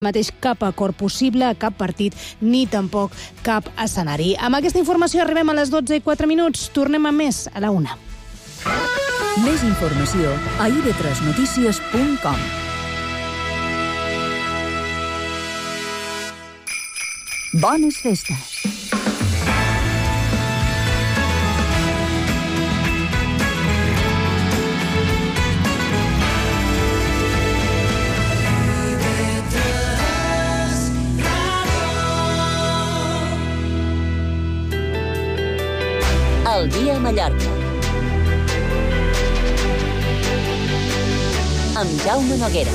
mateix cap acord possible, cap partit, ni tampoc cap escenari. Amb aquesta informació arribem a les 12:04. Tornem amb més a la 1. Més informació a ib3notícies.com. Bones festes. El dia a Mallorca. Amb Jaume Noguera.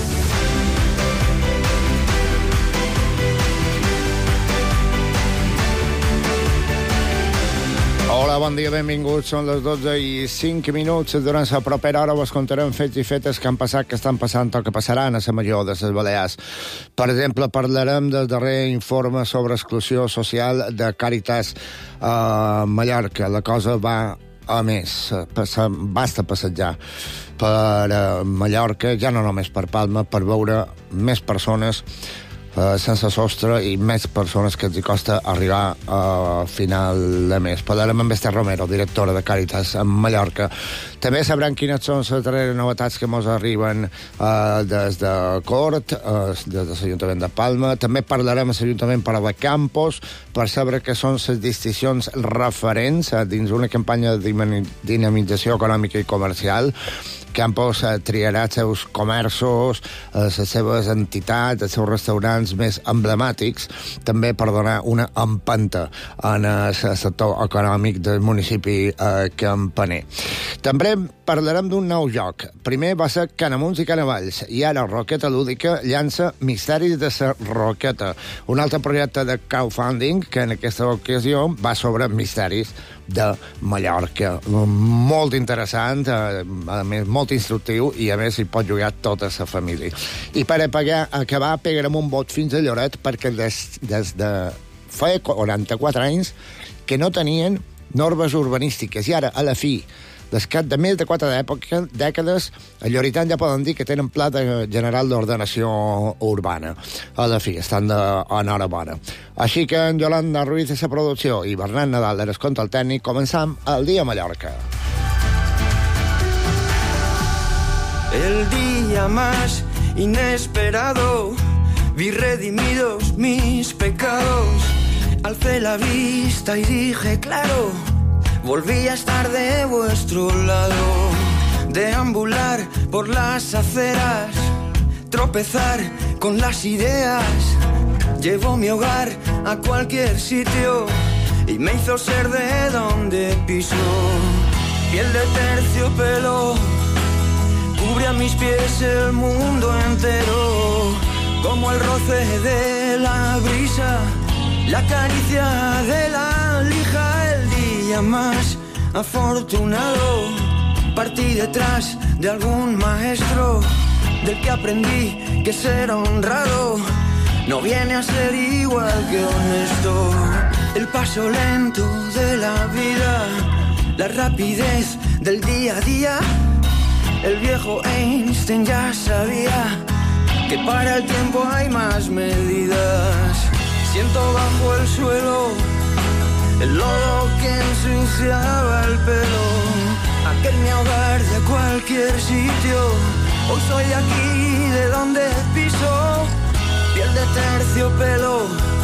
Hola, bon dia, benvinguts. Són les 12:05. Durant la propera hora vos contarem fets i fetes que han passat, que estan passant o que passaran a la major de les Balears. Per exemple, parlarem del darrer informe sobre exclusió social de Càritas a Mallorca. La cosa va a més. Basta passejar per Mallorca, ja no només per Palma, per veure més persones sense sostre i més persones que els costa arribar a final de mes. Parlarem amb Esther Romero, directora de Càritas a Mallorca. També sabrem quines són les darreres novetats que ens arriben des de Cort, des de l'Ajuntament de Palma. També parlarem amb l'Ajuntament per a la Campos per saber què són les distincions referents dins una campanya de dinamització econòmica i comercial. Campos triarà els seus comerços, les seves entitats, els seus restaurants més emblemàtics, també per donar una empenta en el sector econòmic del municipi campaner. També parlarem d'un nou joc. Primer va ser Canamuns i Canavalls, i ara Roqueta Lúdica llança Misteris de la Roqueta, un altre projecte de crowdfunding que en aquesta ocasió va sobre misteris de Mallorca. Molt interessant, a més molt instructiu, i a més hi pot jugar tota la família. I per acabar pegarem un vot fins a Lloret, perquè des de fa 44 anys que no tenien normes urbanístiques, i ara, a la fi, descat de més de 4 dècades, a Lloritan ja poden dir que tenen pla general d'ordenació urbana. A la fi, estan d'enhorabona. Així que en Yolanda Ruiz de la producció i Bernat Nadal de l'esconte tècnic, començam el dia a Mallorca. El día más inesperado, vi redimidos mis pecados, alcé la vista y dije claro, volví a estar de vuestro lado, deambular por las aceras, tropezar con las ideas, llevo mi hogar a cualquier sitio y me hizo ser de donde piso, piel de terciopelo, cubre a mis pies el mundo entero, como el roce de la brisa, la caricia de la lija. El día más afortunado, partí detrás de algún maestro, del que aprendí que ser honrado no viene a ser igual que honesto. El paso lento de la vida, la rapidez del día a día. El viejo Einstein ya sabía que para el tiempo hay más medidas. Siento bajo el suelo el lodo que ensuciaba el pelo, aquel mi hogar de cualquier sitio. Hoy soy aquí de donde piso, piel de terciopelo,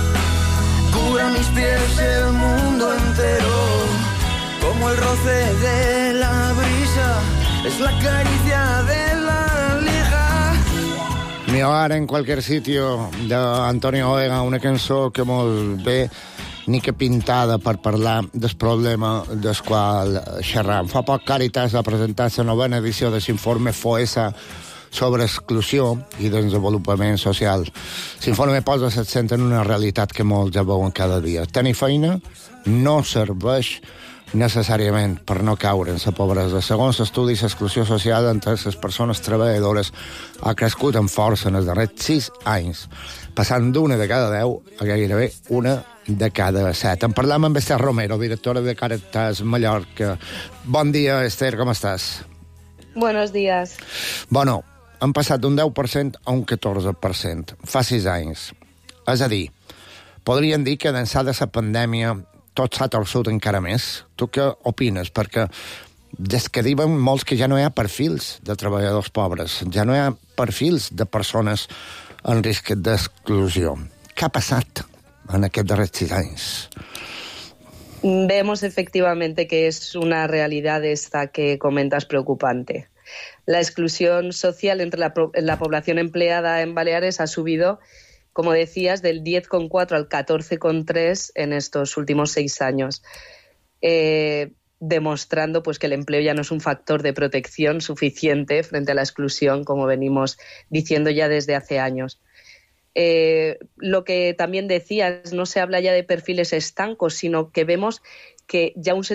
cubra mis pies el mundo entero, como el roce de la brisa, es la caricia de la lija. Mi hogar en cualquier sitio, d'Antonio Oega, una cançó que molt bé ni que pintada per parlar del problema del qual xerram. Fa poc Càritas ha presentat la novena edició de l'informe FOESA sobre exclusió i desenvolupament social. L'informe posa l'accent en una realitat que molts ja veuen cada dia. Tenir feina no serveix necessàriament per no caure en la pobresa. Segons estudis, l'exclusió social entre les persones treballadores ha crescut amb força en els darrers 6 anys, passant d'una de cada 10 a gairebé una de cada 7. En parlam amb Esther Romero, directora de Càritas Mallorca. Bon dia, Esther, com estàs? Buenos días. Bueno, han passat d'un 10% a un 14%, fa 6 anys. És a dir, podríem dir que d'ençà de la pandèmia tot s'ha torçut encara més. Tu què opines? Perquè des que diuen molts que ja no hi ha perfils de treballadors pobres, ja no hi ha perfils de persones en risc d'exclusió. ¿Qué ha pasado en aquests darrers 6 anys? Vemos efectivamente que es una realidad esta que comentas preocupante. La exclusión social entre la población empleada en Baleares ha subido, como decías, del 10,4 al 14,3 en estos últimos 6 años, demostrando pues, que el empleo ya no es un factor de protección suficiente frente a la exclusión, como venimos diciendo ya desde hace años. Lo que también decías, no se habla ya de perfiles estancos, sino que vemos que ya un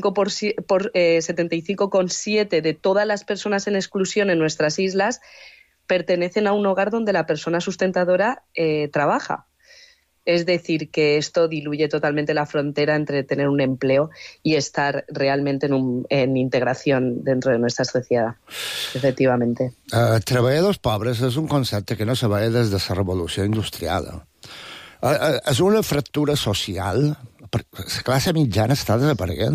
75,7% de todas las personas en exclusión en nuestras islas pertenecen a un hogar donde la persona sustentadora trabaja. Es decir, que esto diluye totalmente la frontera entre tener un empleo y estar realmente en integración dentro de nuestra sociedad, efectivamente. Treballadors pobres és un concepte que no se veia des de la revolució industrial. És una fractura social. La classe mitjana està desapareguent.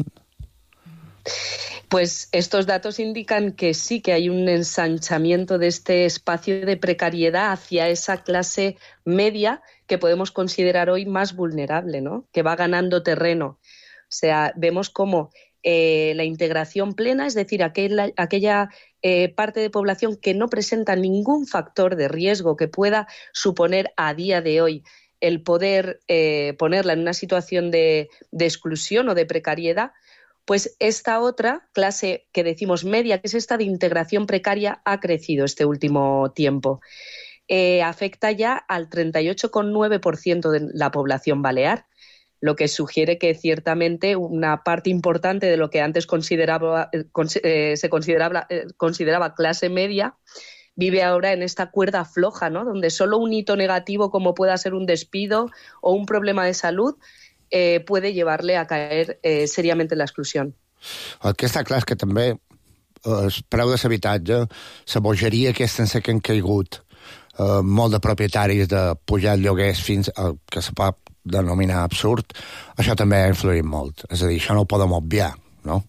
Pues estos datos indican que sí, que hay un ensanchamiento de este espacio de precariedad hacia esa clase media que podemos considerar hoy más vulnerable, ¿no? Que va ganando terreno. O sea, vemos cómo la integración plena, es decir, aquella parte de población que no presenta ningún factor de riesgo que pueda suponer a día de hoy el poder ponerla en una situación de exclusión o de precariedad, pues esta otra clase que decimos media, que es esta de integración precaria, ha crecido este último tiempo. Afecta ya al 38,9% de la población balear, lo que sugiere que ciertamente una parte importante de lo que antes se consideraba clase media vive ahora en esta cuerda floja, ¿no? Donde solo un hito negativo como pueda ser un despido o un problema de salud puede llevarle a caer seriamente en la exclusión. El que està clar és que també el preu de l'habitatge, la bogeria aquesta en què han caigut molt de propietaris de pujar lloguers fins al que se pot denominar absurd, això també ha influït molt. És a dir, això no ho podem obviar, ¿no?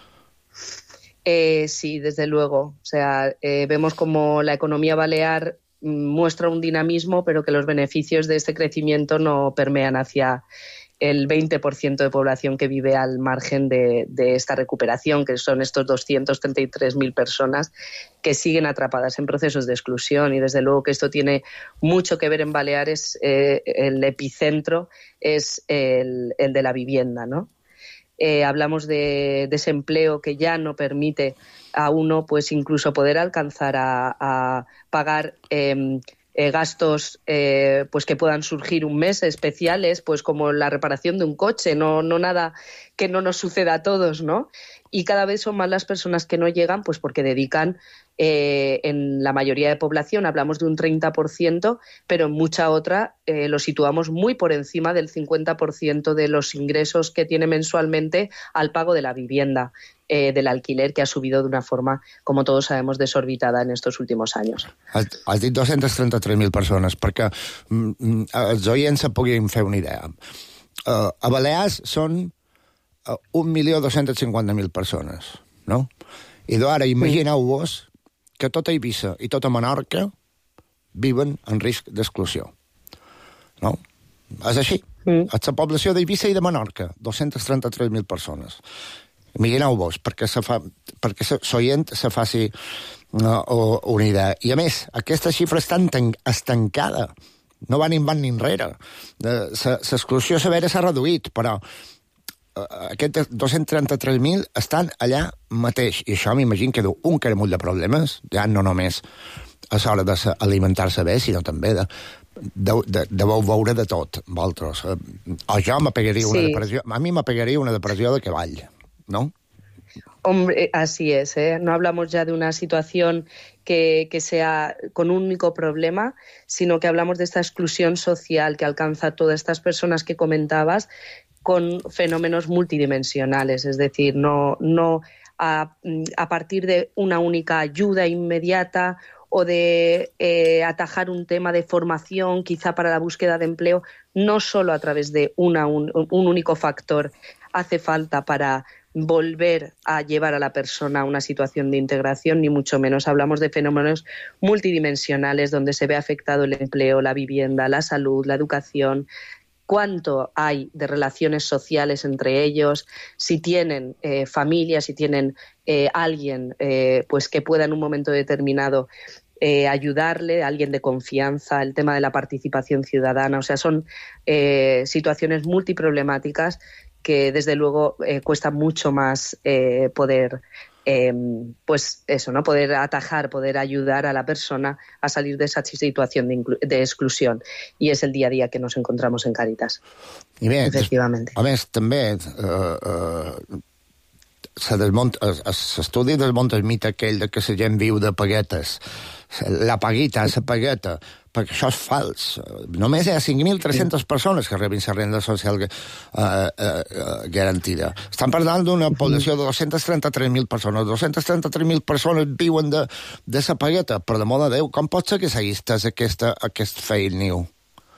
Sí, desde luego. O sea, vemos como la economía balear muestra un dinamismo, pero que los beneficios de este crecimiento no permean hacia el 20% de población que vive al margen de esta recuperación, que son estos 233.000 personas que siguen atrapadas en procesos de exclusión. Y desde luego que esto tiene mucho que ver en Baleares. El epicentro es el de la vivienda, ¿no? Hablamos de desempleo que ya no permite a uno pues incluso poder alcanzar a pagar gastos pues que puedan surgir un mes especiales, pues como la reparación de un coche, no nada que no nos suceda a todos, ¿no? Y cada vez son más las personas que no llegan, pues porque dedican en la mayoría de población, hablamos de un 30%, pero en mucha otra lo situamos muy por encima del 50% de los ingresos que tiene mensualmente al pago de la vivienda, del alquiler, que ha subido de una forma, como todos sabemos, desorbitada en estos últimos años. Has dit 233.000 persones, perquè els oients se puguin fer una idea. A Balears són 1.250.000 persones, no? I ara imagineu-vos que tota Eivissa i tota Menorca viven en risc d'exclusió, no? És així. És la població d'Eivissa i de Menorca, 233.000 persones. Imagineu-vos, perquè l'oient se faci una idea. I a més, aquesta xifra està estancada. No va ni avant ni enrere. L'exclusió severa s'ha reduït, però aquests 233.000 estan allà mateix. I això m'imagino que deu un caramull de problemes, ja no només a l'hora d'alimentar-se bé, sinó també deveu veure de tot, vosaltres. O jo m'apegaria una depressió. A mi m'apegaria una depressió de cavall, ¿no? Hombre, así es, ¿eh? No hablamos ya de una situación que sea con un único problema, sino que hablamos de esta exclusión social que alcanza a todas estas personas que comentabas con fenómenos multidimensionales, es decir, no a partir de una única ayuda inmediata o de atajar un tema de formación, quizá para la búsqueda de empleo, no solo a través de un único factor hace falta para volver a llevar a la persona a una situación de integración, ni mucho menos. Hablamos de fenómenos multidimensionales donde se ve afectado el empleo, la vivienda, la salud, la educación, cuánto hay de relaciones sociales entre ellos, si tienen familia, si tienen alguien pues que pueda en un momento determinado ayudarle, alguien de confianza, el tema de la participación ciudadana. O sea, son situaciones multiproblemáticas que desde luego cuesta mucho más poder pues eso, ¿no? Poder atajar, poder ayudar a la persona a salir de esa situación de exclusión. I és el dia a dia que nos encontramos en Càritas. I bé, efectivament. A més, també s'estudi desmunta el mite aquell de que la gent viu de paguetes. La paguita, la pagueta, perquè això és fals. Només hi ha 5.300 persones que rebin la renda social garantida. Estan parlant d'una població de 233.000 persones. 233.000 persones viuen de la pagueta. Per l'amor de Déu, com pot ser que seguistes aquest fake news?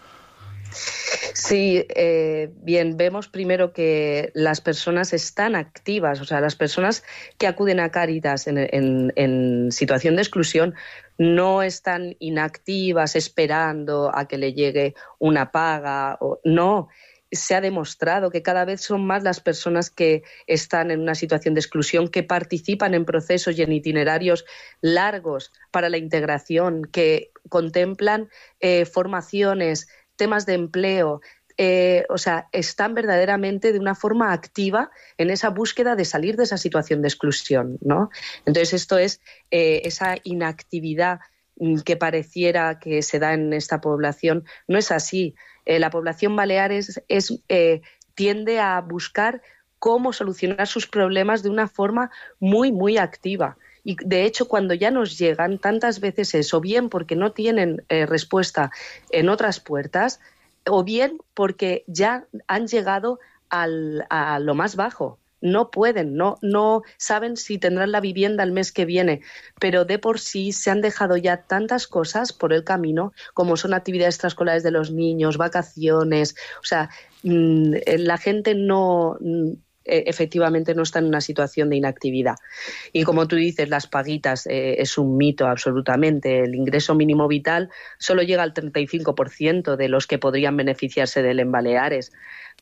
Sí, bien, vemos primero que las personas están activas, o sea, las personas que acuden a Càritas en situación de exclusión no están inactivas esperando a que le llegue una paga, no. Se ha demostrado que cada vez son más las personas que están en una situación de exclusión, que participan en procesos y en itinerarios largos para la integración, que contemplan formaciones, temas de empleo, o sea, están verdaderamente de una forma activa en esa búsqueda de salir de esa situación de exclusión, ¿no? Entonces esto es esa inactividad que pareciera que se da en esta población, no es así. La población balear tiende a buscar cómo solucionar sus problemas de una forma muy, muy activa. Y de hecho, cuando ya nos llegan tantas veces eso, bien porque no tienen respuesta en otras puertas, o bien porque ya han llegado a lo más bajo. No pueden, no saben si tendrán la vivienda el mes que viene, pero de por sí se han dejado ya tantas cosas por el camino, como son actividades extraescolares de los niños, vacaciones. O sea, la gente efectivamente no está en una situación de inactividad. Y como tú dices, las paguitas es un mito absolutamente. El ingreso mínimo vital solo llega al 35% de los que podrían beneficiarse de él en Baleares.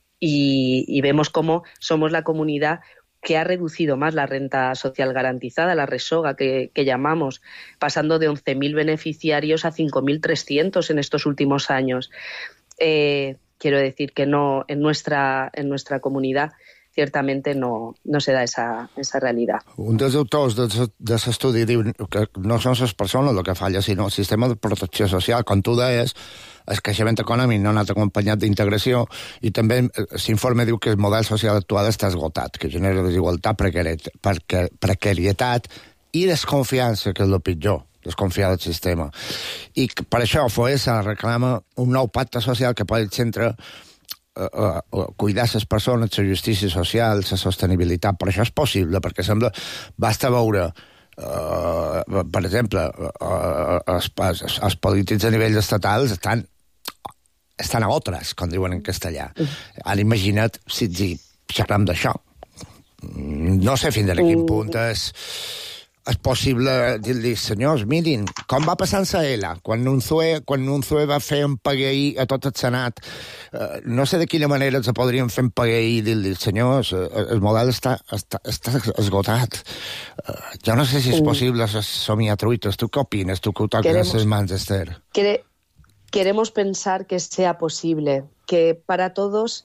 Y vemos cómo somos la comunidad que ha reducido más la renta social garantizada, la RESOGA que llamamos, pasando de 11.000 beneficiarios a 5.300 en estos últimos años. Quiero decir que no, en nuestra comunidad ciertament no se da esa realitat. Un dels autors de l'estudi diu que no són les persones el que falla, sinó el sistema de protecció social. Com tu deies, el creixement econòmic no ha anat acompanyat d'integració i també l'informe diu que el model social actual està esgotat, que genera desigualtat, precarietat i desconfiança, que és el pitjor, desconfiar del sistema. I per això FOESA reclama un nou pacte social que posi al centre cuidar les persones, la justícia social, la sostenibilitat. Per això és possible, perquè sembla... Basta veure, per exemple, els polítics a nivell estatal estan a otras, com diuen en castellà. Ara imagina't si xerram d'això. No sé fins a quin punt és possible dir-li, senyors, mirin, com va passar en Saela, quan Unzué va fer un pagaí a tot el Senat. No sé de quina manera se podrien fer un pagaí i dir-li, senyors, el model està esgotat. Jo no sé si és possible somiar truites. Tu què opines? Tu que ho toques a les mans, Esther. Queremos pensar que sea posible, que para todos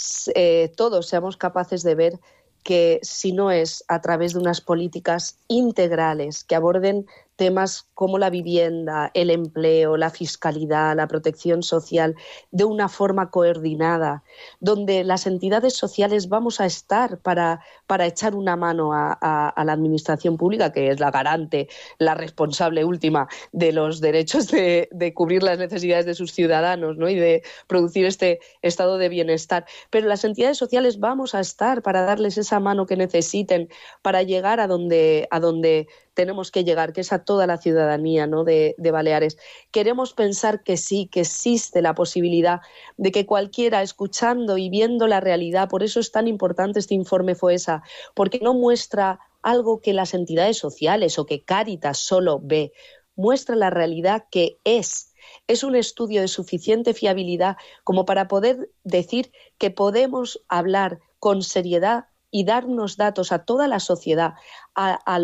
seamos capaces de ver que si no es a través de unas políticas integrales que aborden temas como la vivienda, el empleo, la fiscalidad, la protección social, de una forma coordinada, donde las entidades sociales vamos a estar para echar una mano a la administración pública, que es la garante, la responsable última de los derechos de cubrir las necesidades de sus ciudadanos, ¿no? Y de producir este estado de bienestar. Pero las entidades sociales vamos a estar para darles esa mano que necesiten, para llegar a donde tenemos que llegar, que es a toda la ciudadanía, ¿no?, de Baleares. Queremos pensar que sí, que existe la posibilidad de que cualquiera, escuchando y viendo la realidad, por eso es tan importante este informe FOESA, porque no muestra algo que las entidades sociales o que Cáritas solo ve, muestra la realidad que es. Es un estudio de suficiente fiabilidad como para poder decir que podemos hablar con seriedad y darnos datos a toda la sociedad, a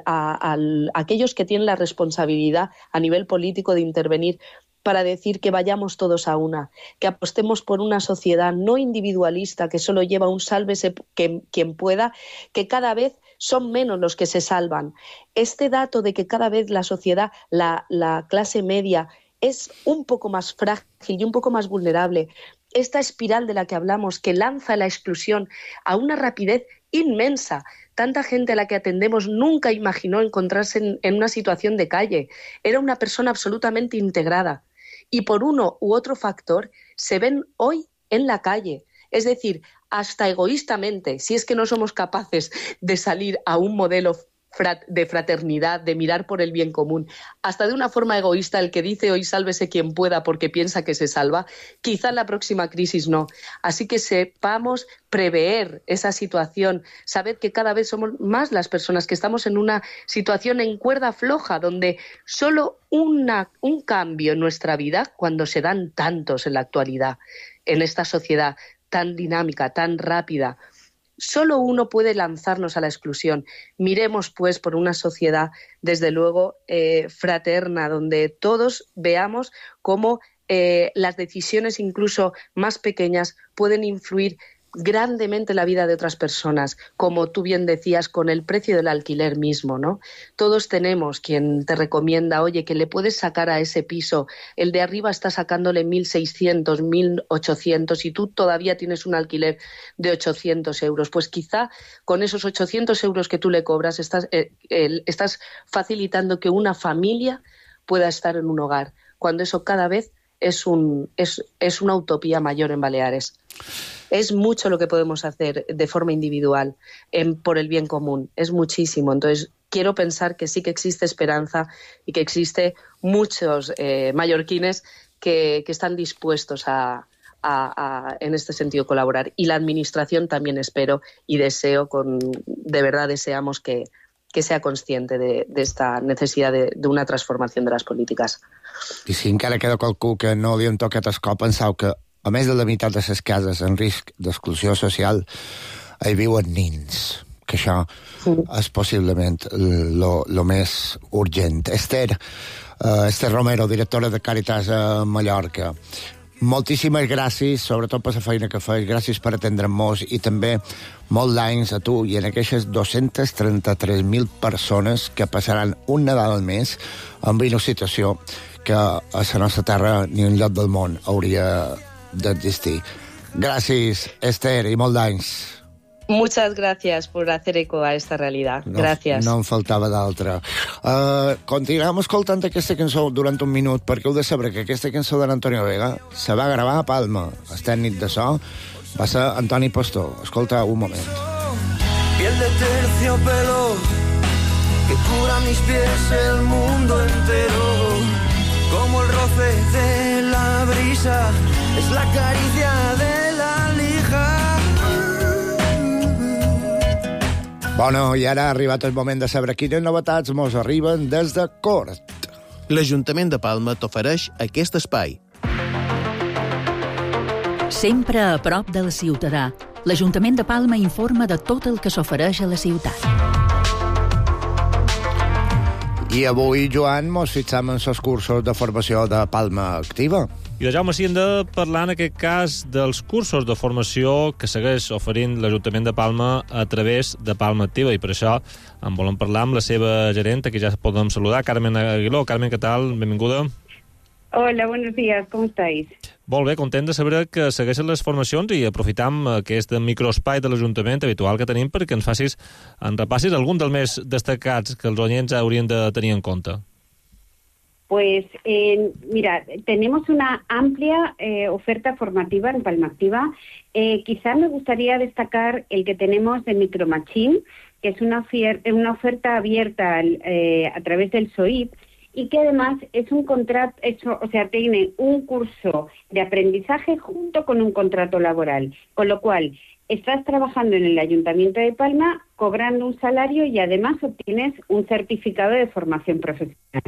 aquellos que tienen la responsabilidad a nivel político de intervenir, para decir que vayamos todos a una, que apostemos por una sociedad no individualista que solo lleva un sálvese quien pueda, que cada vez son menos los que se salvan. Este dato de que cada vez la sociedad, la clase media, es un poco más frágil y un poco más vulnerable. Esta espiral de la que hablamos, que lanza la exclusión a una rapidez inmensa. Tanta gente a la que atendemos nunca imaginó encontrarse en una situación de calle. Era una persona absolutamente integrada. Y por uno u otro factor se ven hoy en la calle. Es decir, hasta egoístamente, si es que no somos capaces de salir a un modelo de fraternidad, de mirar por el bien común, hasta de una forma egoísta, el que dice hoy sálvese quien pueda porque piensa que se salva, quizá en la próxima crisis no. Así que sepamos prever esa situación, saber que cada vez somos más las personas que estamos en una situación en cuerda floja, donde solo un cambio en nuestra vida, cuando se dan tantos en la actualidad, en esta sociedad tan dinámica, tan rápida, solo uno puede lanzarnos a la exclusión. Miremos, pues, por una sociedad, desde luego, fraterna, donde todos veamos cómo las decisiones, incluso más pequeñas, pueden influir grandemente la vida de otras personas, como tú bien decías, con el precio del alquiler mismo, ¿no? Todos tenemos quien te recomienda, oye, que le puedes sacar a ese piso, el de arriba está sacándole 1.600, 1.800 y tú todavía tienes un alquiler de 800 euros. Pues quizá con esos 800 euros que tú le cobras estás facilitando que una familia pueda estar en un hogar, cuando eso cada vez es una utopía mayor en Baleares. Es mucho lo que podemos hacer de forma individual por el bien común, es muchísimo. Entonces, quiero pensar que sí que existe esperanza y que existe muchos mallorquines que están dispuestos a en este sentido colaborar. Y la Administración también espero y deseo, de verdad deseamos que sea consciente de esta necesidad de una transformación de las polítiques. I si encara queda qualcú que no li han tocat el cop, penseu que a més de la meitat de les cases en risc d'exclusió social hi viuen nins, que això és possiblement lo més urgent. Esther Romero, directora de Càritas a Mallorca, moltíssimes gràcies, sobretot per la feina que fas, gràcies per atendre'ns i també molts d'anys a tu i en aquestes 233.000 persones que passaran un Nadal al mes en una situació que a la nostra terra ni un lloc del món hauria d'existir. Gràcies, Esther, i molt d'anys. Muchas gracias por hacer eco a esta realidad. Gracias. No em faltava d'altra. Continuem escoltant aquesta cançó durant un minut, perquè heu de saber que aquesta cançó de l'Antonio Vega se va gravar a Palma. El tècnic de so va ser Antoni Pastor. Escolta un moment. Piel de terciopelo que cura mis pies el mundo entero, como el roce de la brisa, es la caricia de la lija. Bueno, i ara ha arribat el moment de saber quines novetats mos arriben des de Cort. L'Ajuntament de Palma t'ofereix aquest espai. Sempre a prop del ciutadà, l'Ajuntament de Palma informa de tot el que s'ofereix a la ciutat. I avui, Joan, mos fixem en els cursos de formació de Palma Activa. I de Jaume, sí, hem de parlar en aquest cas dels cursos de formació que segueix oferint l'Ajuntament de Palma a través de Palma Activa, i per això en volem parlar amb la seva gerent, que ja podem saludar, Carmen Aguiló. Carmen, què tal? Benvinguda. Hola, buenos días, ¿cómo estáis? Molt bé, content de saber que segueixen les formacions i aprofitam aquest microespai de l'Ajuntament habitual que tenim perquè ens repassis algun dels més destacats que els oients haurien de tenir en compte. Pues mira, tenemos una amplia oferta formativa en Palma Activa. Quizá me gustaría destacar el que tenemos de Micromachine, que es una oferta abierta a través del SOIP, y que además es un contrato, tiene un curso de aprendizaje junto con un contrato laboral, con lo cual estás trabajando en el Ayuntamiento de Palma, cobrando un salario y además obtienes un certificado de formación profesional.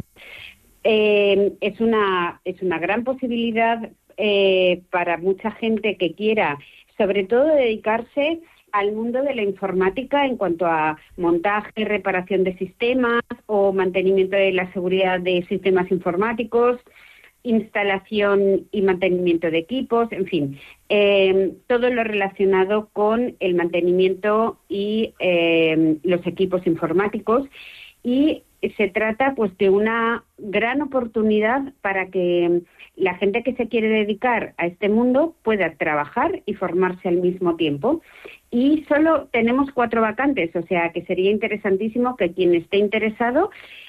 Es una gran posibilidad para mucha gente que quiera, sobre todo, dedicarse al mundo de la informática en cuanto a montaje, reparación de sistemas o mantenimiento de la seguridad de sistemas informáticos, instalación y mantenimiento de equipos, en fin, todo lo relacionado con el mantenimiento y los equipos informáticos. Y se trata pues de una gran oportunidad para que la gente que se quiere dedicar a este mundo pueda trabajar y formarse al mismo tiempo. Y solo tenemos 4 vacantes, o sea que sería interesantísimo que quien esté interesado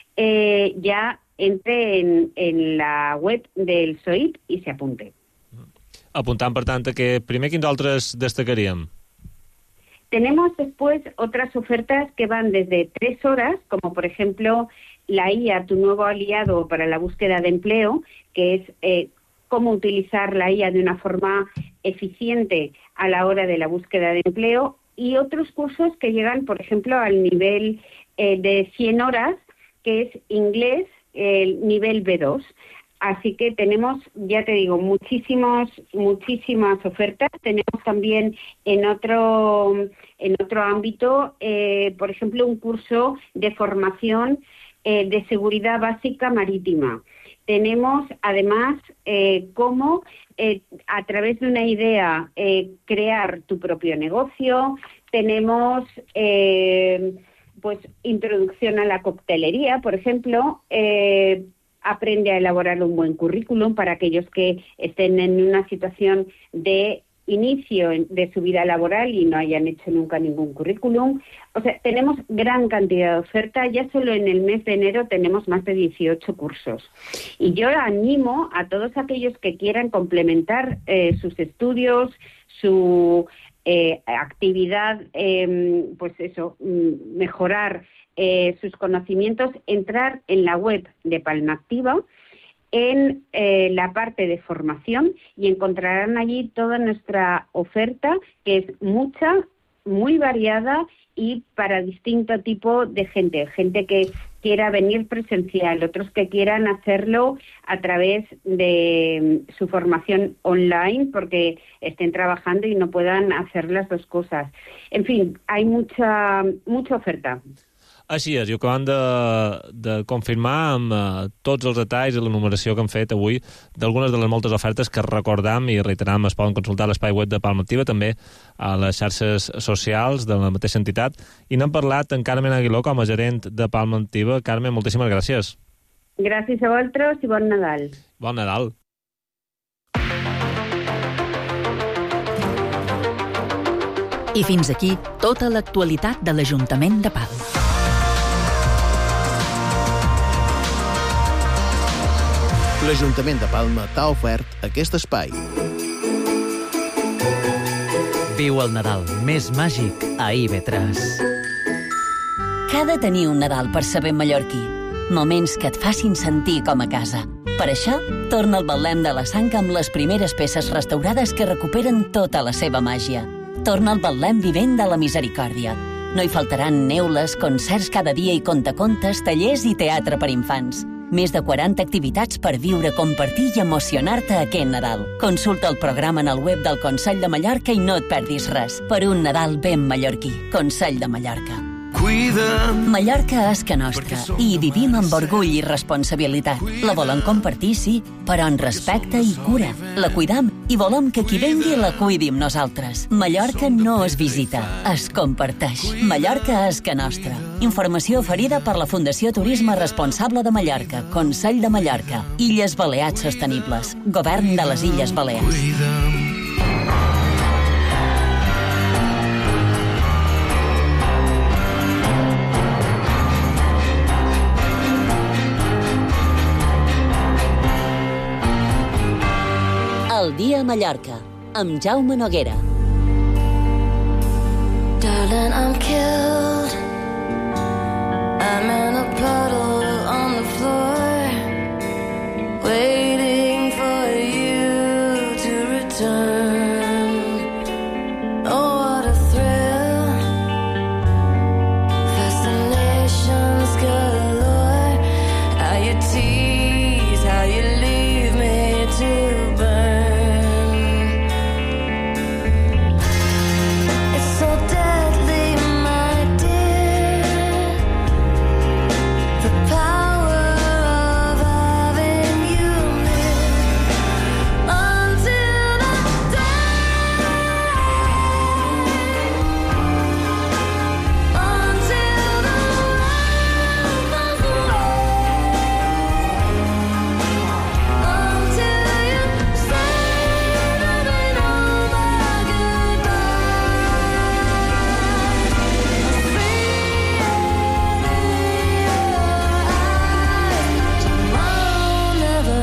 ya entre en la web del SOIP y se apunte. Apuntant, per tant, que primer quins altres destacaríem? Tenemos después otras ofertas que van desde 3 horas, como por ejemplo la IA, tu nuevo aliado para la búsqueda de empleo, que es cómo utilizar la IA de una forma eficiente a la hora de la búsqueda de empleo, y otros cursos que llegan, por ejemplo, al nivel de 100 horas, que es inglés, el nivel B2. Así que tenemos, ya te digo, muchísimas ofertas. Tenemos también en otro ámbito, por ejemplo, un curso de formación de seguridad básica marítima. Tenemos, además, cómo a través de una idea crear tu propio negocio. Tenemos pues introducción a la coctelería, por ejemplo. Aprende a elaborar un buen currículum para aquellos que estén en una situación de inicio de su vida laboral y no hayan hecho nunca ningún currículum. O sea, tenemos gran cantidad de oferta. Ya solo en el mes de enero tenemos más de 18 cursos. Y yo animo a todos aquellos que quieran complementar sus estudios, su actividad, pues eso, mejorar sus conocimientos, entrar en la web de Palma Activa, en la parte de formación, y encontrarán allí toda nuestra oferta, que es mucha, muy variada y para distinto tipo de gente que quiera venir presencial, otros que quieran hacerlo a través de su formación online porque estén trabajando y no puedan hacer las dos cosas. En fin, hay mucha oferta. Així és, i acabem de confirmar amb tots els detalls i la numeració que hem fet avui d'algunes de les moltes ofertes que recordam i reiteram es poden consultar a l'espai web de Palma Activa, també a les xarxes socials de la mateixa entitat. I n'hem parlat amb Carmen Aguiló com a gerent de Palma Activa. Carmen, moltíssimes gràcies. Gràcies a vosaltres i bon Nadal. Bon Nadal. I fins aquí tota l'actualitat de l'Ajuntament de Palma. L'Ajuntament de Palma t'ha ofert aquest espai. Viu el Nadal més màgic a IB3. Que ha de tenir un Nadal per saber mallorquí? Moments que et facin sentir com a casa. Per això, torna al Betlem de la Sang amb les primeres peces restaurades que recuperen tota la seva màgia. Torna al Betlem vivent de la misericòrdia. No hi faltaran neules, concerts cada dia i contacontes, tallers i teatre per infants. Més de 40 activitats per viure, compartir i emocionar-te aquest Nadal. Consulta el programa en el web del Consell de Mallorca i no et perdis res. Per un Nadal ben mallorquí. Consell de Mallorca. Mallorca és que nostra i hi vivim amb orgull i responsabilitat. La volem compartir, sí, però en respecte i cura. La cuidam i volem que qui vengui la cuidi amb nosaltres. Mallorca no es visita, es comparteix. Mallorca és que nostra. Informació oferida per la Fundació Turisme Responsable de Mallorca, Consell de Mallorca, Illes Balears Sostenibles, Govern de les Illes Balears. El dia a Mallorca, amb Jaume Noguera. Darling, I'm killed I'm in a puddle on the floor, waiting for you to return. Oh, what a thrill, fascinations galore. How you tease, how you leave me to burn. It's so deadly, my dear, the power of having you near until the day, until the world goes away, until you say that we know my goodbye. Free tomorrow never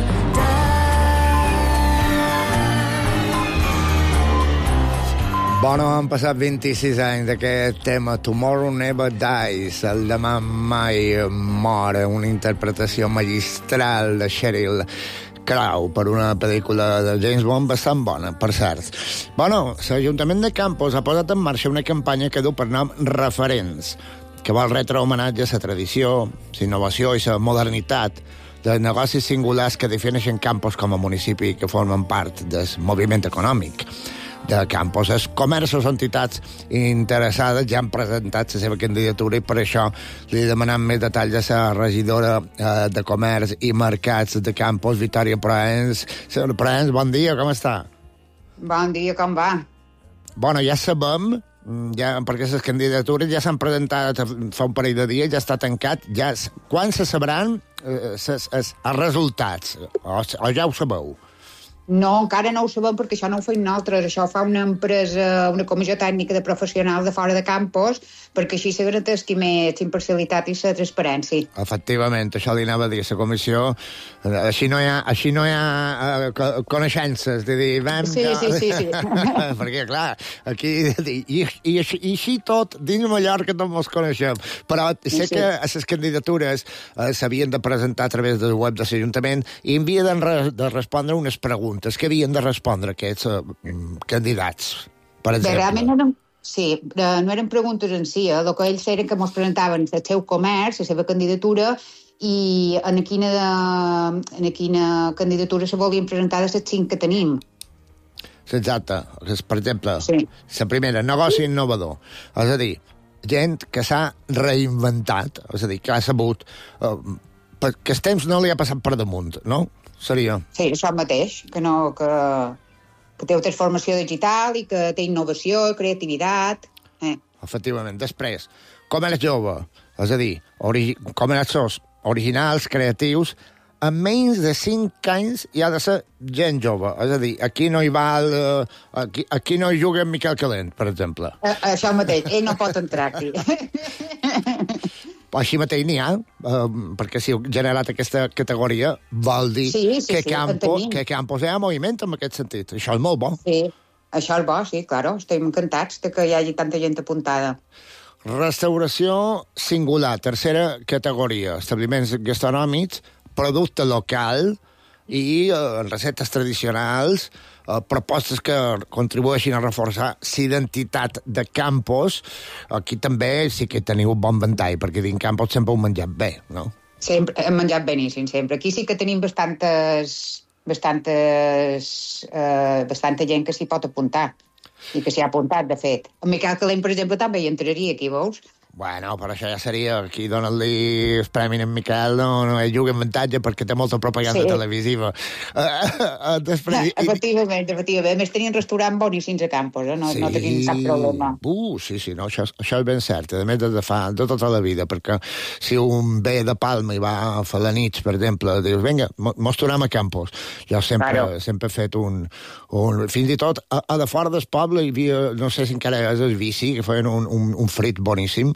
Bueno, han passat 26 anys d'aquest tema Tomorrow Never Dies, el demà mai mor, una interpretació magistral de Sheryl Crow per una pel·lícula de James Bond bastant bona, per cert. Bueno, l'Ajuntament de Campos ha posat en marxa una campanya que du per nom Referents, que vol retre homenatge a la tradició, la innovació i la modernitat dels negocis singulars que defineixen Campos com a municipi que formen part del moviment econòmic de Campos. Els comerços o entitats interessades ja han presentat la seva candidatura i per això li demanem més detalls a la regidora de Comerç i Mercats de Campos, Victòria Proens. Senyora Proens, bon dia, com està? Bon dia, com va? Bueno, ja sabem, perquè les candidatures ja s'han presentat fa un parell de dies, ja està tancat, quan se sabran els resultats? O ja ho sabeu? No, encara no ho sabem perquè això no ho fem nosaltres. Això fa una empresa, una comissió tècnica de professionals de fora de Campos, perquè així se garanteixi més imparcialitat i la transparència. Efectivament, això li anava a dir, la comissió, així no hi ha coneixences, de dir, Sí. perquè, clar, aquí, i així tot, dins Mallorca tots ens coneixem, però sé que les candidatures s'havien de presentar a través del web de l'Ajuntament i havien de respondre unes preguntes que havien de respondre aquests candidats, per exemple. Realment no eren preguntes en si, el que ells eren que ens presentaven el seu comerç, la seva candidatura, i en quina candidatura se volien presentar de les 5 que tenim. Exacte. Per exemple, la primera, negoci innovador. És a dir, gent que s'ha reinventat, és a dir, que ha sabut que el temps no li ha passat per damunt, no? Seria. Sí, això mateix, que té transformació digital i que té innovació, creativitat. Efectivament. Després, comerç jove, és a dir, comerços originals, creatius, en menys de 5 anys hi ha de ser gent jove. És a dir, aquí no hi val... Aquí no hi juga en Miquel Calent, per exemple. Això mateix, ell no pot entrar aquí. Així mateix n'hi ha, perquè si heu generat aquesta categoria vol dir que Campos hi ha moviment en aquest sentit. Això és molt bo. Sí, això és bo, sí, claro. Estem encantats de que hi hagi tanta gent apuntada. Restauració singular, tercera categoria, establiments gastronòmics, producte local i recetes tradicionals, propostes que contribueixin a reforçar l'identitat de Campos. Aquí també sí que teniu un bon ventall, perquè dins Campos sempre heu menjat bé, no? Sempre, hem menjat beníssim, sempre. Aquí sí que tenim bastanta gent que s'hi pot apuntar, i que s'hi ha apuntat, de fet. En Miquel Calent, per exemple, també hi entraria, aquí, veus? Bueno, però això ja seria... Aquí donen-li el premi en Miquel, no hi juga avantatge perquè té molta propaganda televisiva. Després... Efectivament. A més, tenien restaurant boníssims a Campos, no tenien cap problema. Sí, no, això és ben cert. A més, de tota la vida, perquè si un ve de Palma i va a fer la nit, per exemple, dius, vinga, mos tornem a Campos. Jo sempre he fet un... Fins i tot, a de fora del poble hi havia, no sé si encara és el Vici, que feien un frit boníssim,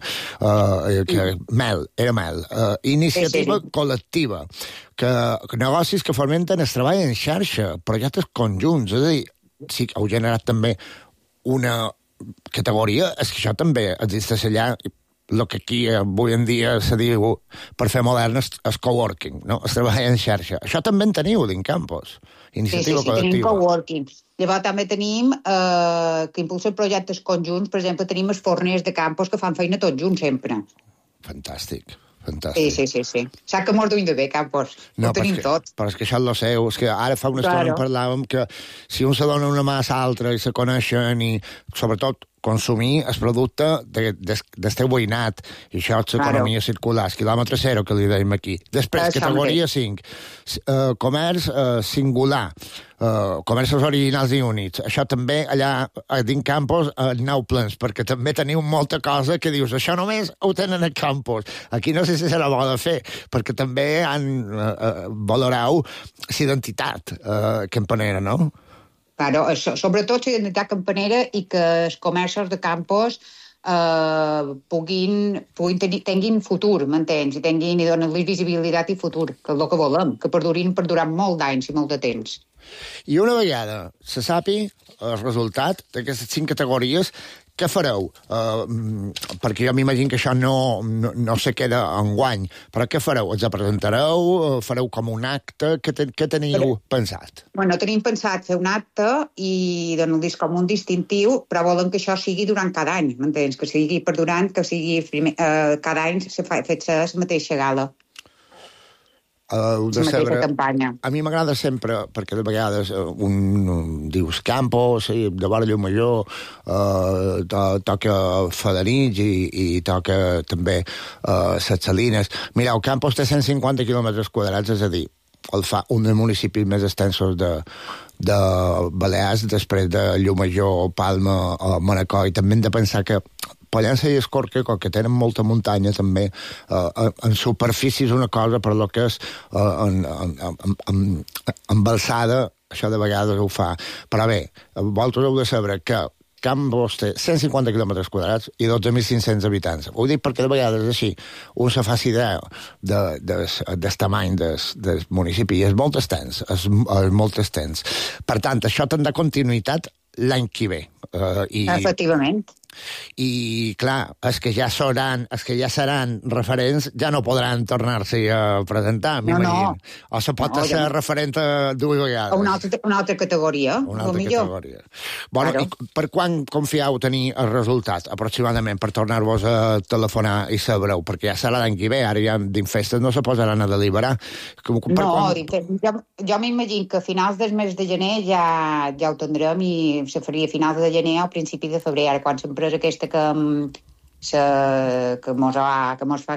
era mel. Iniciativa col·lectiva, que negocis que fomenten el treball en xarxa, projectes conjunts, és a dir, sí que heu generat també una categoria, és que això també existeix allà, el que aquí avui en dia se diu, per fer modern, és coworking, no? Es treballa en xarxa. Això també en teniu, d'Incampos. Iniciativa col·lectiva. Tenim coworking. Llavors també tenim, que impulsen projectes conjunts, per exemple, tenim els forners de Campos que fan feina tots junts sempre. Fantàstic. Sí. Sap que mos duim de bé, Campos. No, ho tenim tot. Però és que això és lo seu. És que ara fa una estona parlàvem que si un se dona una mà a l'altra i se coneixen i, sobretot, consumir el producte del teu veïnat. I això és l'economia circular, el quilòmetre zero que li dèiem aquí. Després, categoria 5, comerç singular, comerços originals i únics. Això també allà dins Campos aneu plens, perquè també teniu molta cosa que dius, això només ho tenen a Campos. Aquí no sé si serà bo de fer, perquè també valoreu l'identitat campanera, no? Claro, sobretot l'identitat campanera i que els comerços de Campos tinguin futur, m'entens? I donen-li visibilitat i futur, que és el que volem, que perdurin durant molt d'anys i molt de temps. I una vegada se sapi el resultat d'aquestes 5 categories, què fareu? Perquè jo m'imagino que això no se queda enguany, però què fareu? Ens presentareu? Fareu com un acte? Què teniu pensat? Bueno, tenim pensat fer un acte i donar-los com un distintiu, però volem que això sigui durant cada any, m'entens? Que sigui perdurant, que sigui cada any se fa la mateixa gala. De saber, a mi m'agrada sempre, perquè de vegades un dius Campos, de vora Llumajor, toca Faderins i toca també Ses Salines. Mireu, Campos té 150 quilòmetres quadrats, és a dir, el fa un dels municipis més extensos de Balears, després de Llumajor, Palma, Manacor, i també hem de pensar que Pollença i Escorca, que tenen molta muntanya també, en superfície és una cosa, però el que és en alçada, això de vegades ho fa. Però bé, vosaltres heu de saber que Campos té 150 quilòmetres quadrats i 12.500 habitants. Ho dic perquè de vegades així un se fa idea del tamany del municipi i és molt extens, Per tant, això tindrà continuïtat l'any que ve. Efectivament. I, clar, els que ja seran referents ja no podran tornar-se a presentar, m'imagino. O se pot ser referent dues vegades. Una altra categoria. Una altra categoria. Bueno, i per quan confieu tenir el resultat, aproximadament, per tornar-vos a telefonar i sabreu? Perquè ja serà l'any que ve, ara ja dins festes no se posaran a deliberar. Jo m'imagino que a finals del mes de gener ja ho tindrem i se faria a finals de gener o principi de febrer, ara quan sempre és aquesta que mos fa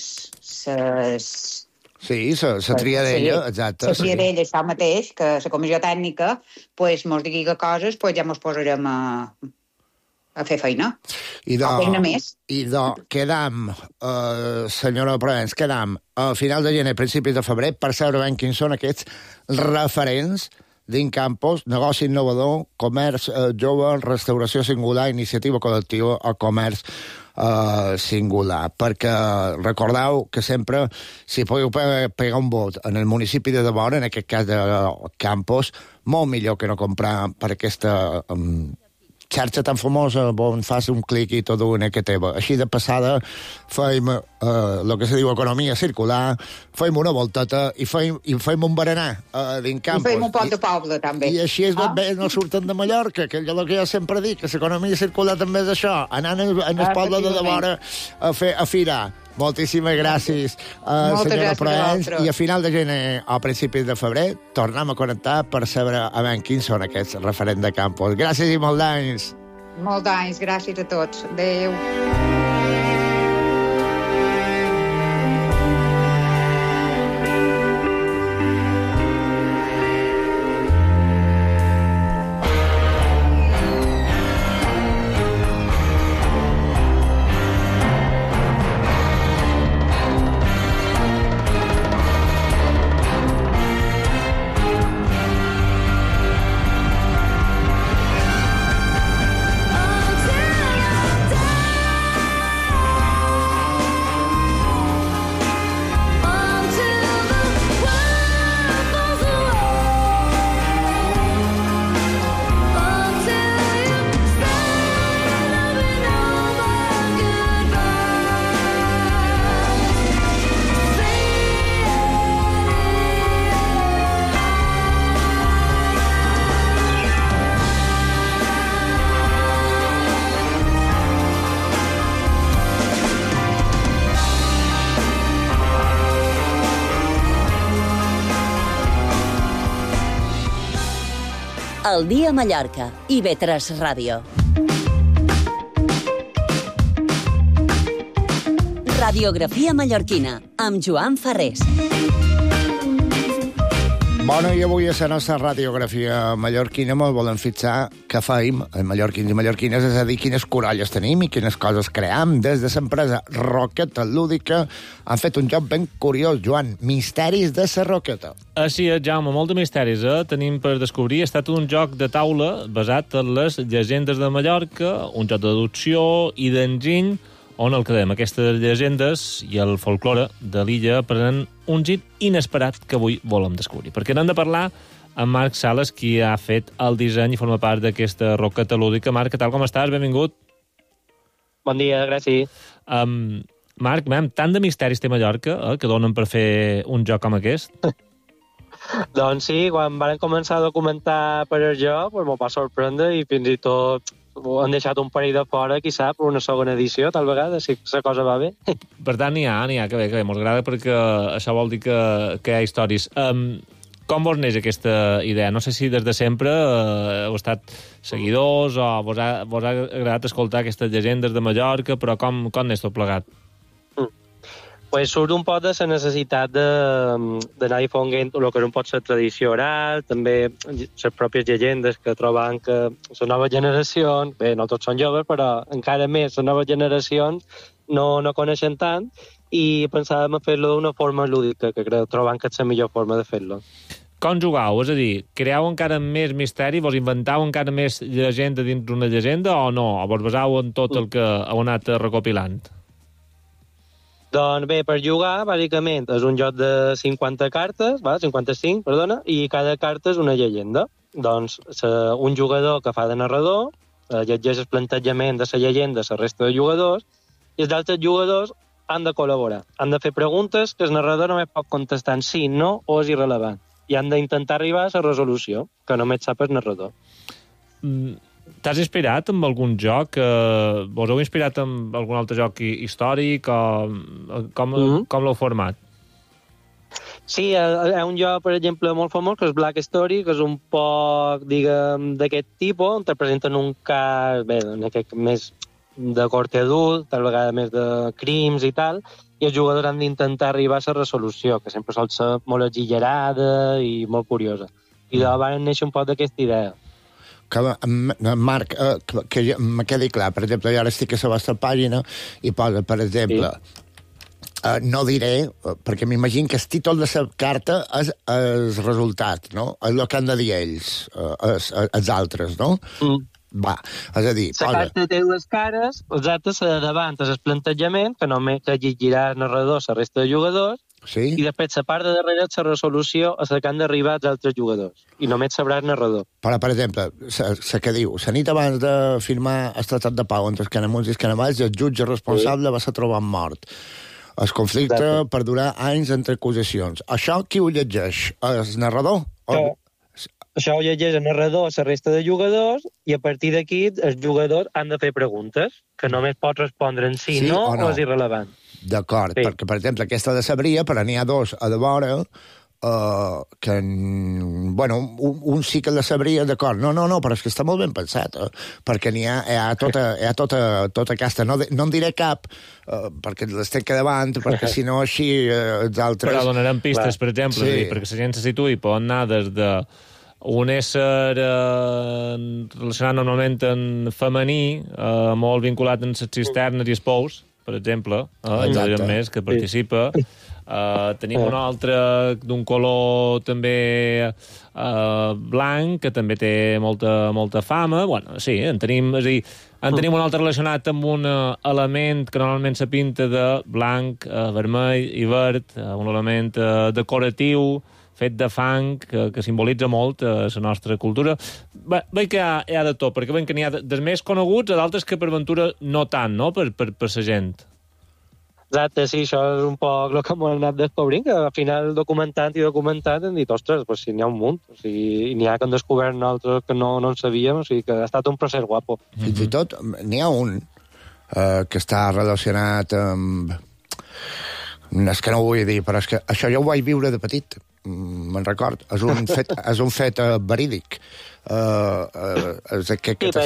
la tria d'ella, exacte. La tria d'ella, això mateix, que la comissió tècnica mos digui que coses, ja mos posarem a fer feina. Feina més. I quedam, senyora Provenç, a final de gener, principis de febrer, per saber ben quins són aquests referents dins Campos, negoci innovador, comerç jove, restauració singular, iniciativa col·lectiva o comerç singular. Perquè recordeu que sempre, si podeu pegar un vot en el municipi de Devora, en aquest cas de Campos, molt millor que no comprar per aquesta xarxa tan famosa on fas un clic i tot una que teva. Així de passada feim el que se diu economia circular, feim una volteta i feim un berenar dins Campos. I feim un pot de poble, també. I així és bé, no surten de Mallorca, que allò que jo sempre dic, que l'economia circular també és això, anant en el poble de Devora a firar. Moltíssimes gràcies, senyora Provenç. I a final de gener o a principis de febrer tornem a connectar per saber quins són aquests referents de Campos. Gràcies i molt d'anys. Molt d'anys, gràcies a tots. Adéu. El dia a Mallorca, IB3 Ràdio. Radiografia mallorquina, amb Joan Ferrés. Bueno, i avui a la nostra radiografia mallorquina molt volem fixar què feim, mallorquins i mallorquines, és a dir, quines coralles tenim i quines coses cream. Des de l'empresa Roqueta Lúdica han fet un joc ben curiós, Joan, Misteris de la Roqueta. Així és, Jaume, molt de misteris, tenim per descobrir. Ha estat un joc de taula basat en les llegendes de Mallorca, un joc de deducció i d'enginy, on el que dèiem, aquestes llegendes i el folklore de l'illa prenen un gir inesperat que avui volem descobrir. Perquè n'hem de parlar amb Marc Sales, qui ha fet el disseny i forma part d'aquesta Roqueta Lúdica. Marc, què tal, com estàs? Benvingut. Bon dia, gràcies. Marc, tant de misteris té Mallorca que donen per fer un joc com aquest? Doncs sí, quan van començar a documentar per el joc, m'ho va sorprendre i fins i tot han deixat un parell de fora, qui sap, per una segona edició, tal vegada, si la cosa va bé. Per tant, n'hi ha, que bé, mos agrada perquè això vol dir que hi ha històries. Com vos neix aquesta idea? No sé si des de sempre heu estat seguidors o vos ha agradat escoltar aquestes llegendes de Mallorca, però com neix tot plegat? Pues surt un poc de la necessitat d'anar difonent el que no pot ser tradició oral, també les pròpies llegendes que troben que les noves generacions, bé, no tots són joves, però encara més les noves generacions no coneixen tant, i pensàvem a fer-lo d'una forma lúdica, que troben que és la millor forma de fer-lo. Com jugau? És a dir, creeu encara més misteri? Vos inventau encara més llegenda dins una llegenda o no? O vos basau en tot el que heu anat recopilant? Doncs bé, per jugar, bàsicament, és un joc de 55 cartes, i cada carta és una llegenda. Doncs un jugador que fa de narrador llegeix el plantejament de la llegenda a la resta de jugadors, i els altres jugadors han de col·laborar. Han de fer preguntes que el narrador només pot contestar en sí, no o és irrellevant. I han d'intentar arribar a la resolució, que només sap el narrador. T'has inspirat en algun joc? Vos heu inspirat en algun altre joc històric? Com l'heu format? Sí, hi ha un joc, per exemple, molt famós, que és Black Story, que és un poc, diguem, d'aquest tipus, on te presenten un cas, bé, més de corte adult, tal vegada més de crims i tal, i els jugadors han d'intentar arribar a la resolució, que sempre sol ser molt exagerada i molt curiosa. I de van néixer un poc d'aquesta idea. Marc, que me quedi clar, per exemple, jo ara estic a la vostra pàgina i posa, per exemple, no diré, perquè m'imagino que el títol de la carta és el resultat, no? És el que han de dir ells, els altres, no? Va, és a dir... La carta té dues cares, els altres de davant és el plantejament, que només que llegirà el narrador la resta de jugadors, sí? I després la part de darrere és la resolució a la que han d'arribar els altres jugadors, i només sabrà el narrador. Però, per exemple, la que diu, la nit abans de firmar el Tractat de Pau entre els canamuns i els canavalls, el jutge responsable va ser trobat mort. El conflicte perdurà anys entre acusacions. Això qui ho llegeix? El narrador? Això ho llegeix el narrador a la resta de jugadors, i a partir d'aquí els jugadors han de fer preguntes, que només pot respondre en sí no o és irrellevant. D'acord, sí. Perquè, per exemple, aquesta de sabria, però n'hi ha dos a de vora que, bueno, un sí que la sabria, d'acord, no, però és que està molt ben pensat, perquè hi ha tota aquesta, no en diré cap, perquè les tenc davant, perquè si no així els altres... Però donarem pistes, per exemple, sí. Perquè la gent se situï, pot anar des de un ésser relacionat normalment en femení, molt vinculat en les cisternes i els pous, per exemple, més que participa. Tenim un altre d'un color també blanc, que també té molta fama. Bueno, sí, en tenim un altre relacionat amb un element que normalment se pinta de blanc, vermell i verd, un element decoratiu, fet de fang, que simbolitza molt la nostra cultura. Veig que hi ha de tot, perquè veig que n'hi ha dels més coneguts a d'altres que per ventura no tant, no?, per la gent. Exacte, sí, això és un poc el que hem anat descobrint, que al final documentant hem dit, ostres, pues si n'hi ha un munt, o sigui, n'hi ha que han descobert altres que no en sabíem, o sigui que ha estat un procés guapo. Fins i tot n'hi ha un que està relacionat amb... És que no ho vull dir, però és que això jo ho vaig viure de petit. me'n record. És un fet verídic. És aquest que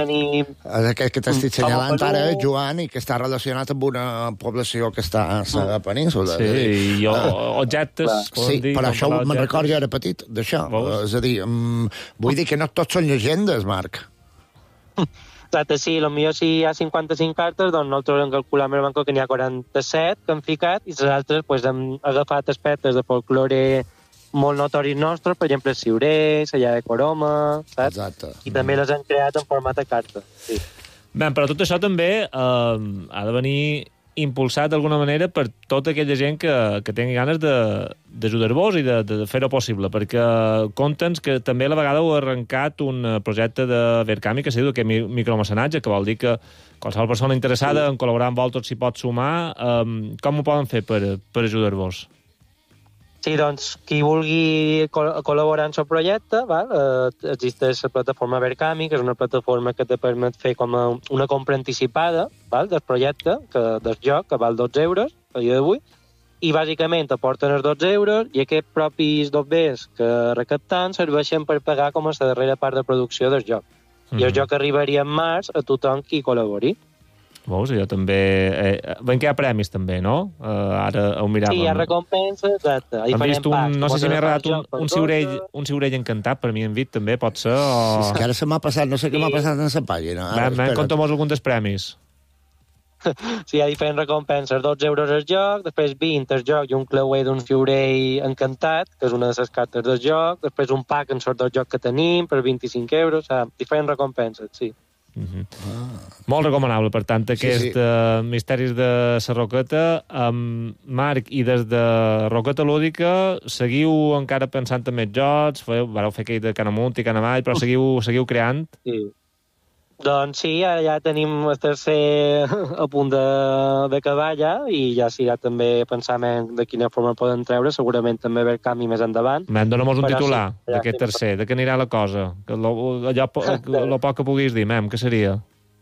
t'estic assenyalant ara, Joan, i que està relacionat amb una població que està a la península. Sí, i objectes... Sí, per això me'n record, jo era petit, d'això. És a dir, vull dir que no tots són llegendes, Marc. Exacte, sí, potser si hi ha 55 cartes, doncs nosaltres hem calculat amb el banco que n'hi ha 47 que han ficat, i les altres hem agafat aspectes de folklore molt notoris nostres, per exemple, el ciuré, la lla de coroma, saps? Exacte. I també les han creat en format de carta. Sí. Bé, però tot això també ha de venir impulsat d'alguna manera per tota aquella gent que tingui ganes d'ajudar-vos i de fer-ho possible, perquè conta'ns que també a la vegada heu arrencat un projecte de Verkami que s'ha dit aquest micromecenatge, que vol dir que qualsevol persona interessada en col·laborar amb vosaltres s'hi pot sumar. Com ho poden fer per ajudar-vos? Sí, doncs, qui vulgui col·laborar en el projecte, existeix la plataforma Verkami, que és una plataforma que te permet fer com una compra anticipada del projecte, del joc, que val 12 euros a dia d'avui, i bàsicament aporten els 12 euros i aquests propis dobbers que recapten serveixen per pagar com a la darrera part de producció del joc. I el joc arribaria en març a tothom qui col·labori. Veus, jo també... Ben que hi ha premis, també, no? Ara ho miràvem. Sí, hi ha recompenses, exacte. Hem vist no sé si m'ha agradat un ciurell encantat, per mi en vist, també, pot ser, o... És que ara se m'ha passat, no sé què m'ha passat en la pàgina. Conta'm algun dels premis. Sí, hi ha diferents recompenses. 12 euros al joc, després 20 al joc i un clauer d'un ciurell encantat, que és una de les cartes del joc, després un pack en sort del joc que tenim per 25 euros, diferents recompenses, sí. Molt recomanable, per tant, aquest Misteris de la Roqueta. Marc, i des de Roqueta Lúdica seguiu encara pensant en més jocs, vareu fer aquell de Can Amunt i Can Avall, però seguiu creant? Sí. Doncs sí, ja tenim el tercer a punt d'acabar ja, i ja s'irà també pensament de quina forma poden treure, segurament també Verkami més endavant. Dona'm-nos un titular d'aquest tercer, de què anirà la cosa? Allò poc que puguis dir, què seria?